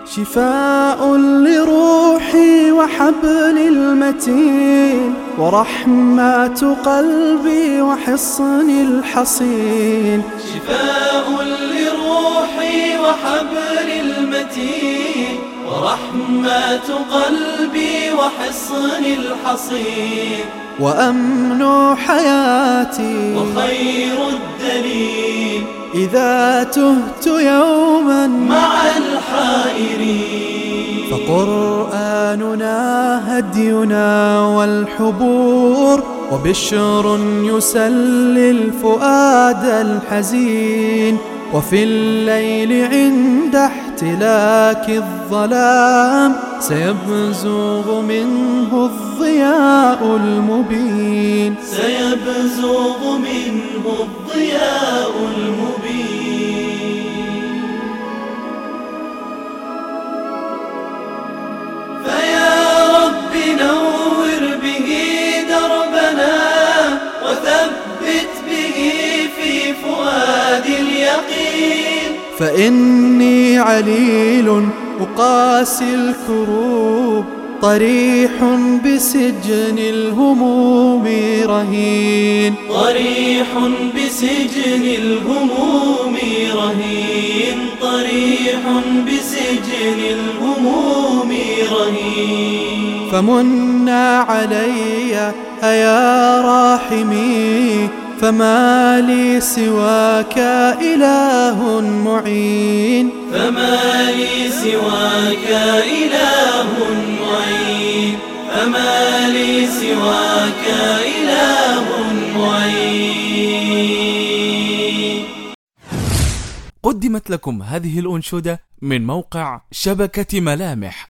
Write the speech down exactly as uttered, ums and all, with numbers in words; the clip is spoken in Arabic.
شفاء لروحي وحبل المتين، ورحمة قلبي وحصن الحصين. شفاء لروحي وحبل المتين، ورحمة قلبي وحصن الحصين. وأمن حياتي وخير الدليل إذا تهت يوما مع الحائرين. فقرآننا هدينا والحبور، وبشر يسلي الفؤاد الحزين. وفي الليل عند احتلاك الظلام سيبزغ منه الضياء المبين. سيبزغ منه الضياء المبين. فيا رب نور به دربنا، وثبت به في فؤاد اليقين. فإني عليل أقاسي الكروب، طريح بسجن الهموم رهين. طريح بسجن الهموم رهين. طريح بسجن الهموم رهين. فمنا علي أيا راحمي، فما لي سواك إله معين. فما لي سواك إله معين. فما لي سواك إله معين. قدمت لكم هذه الأنشودة من موقع شبكة ملامح.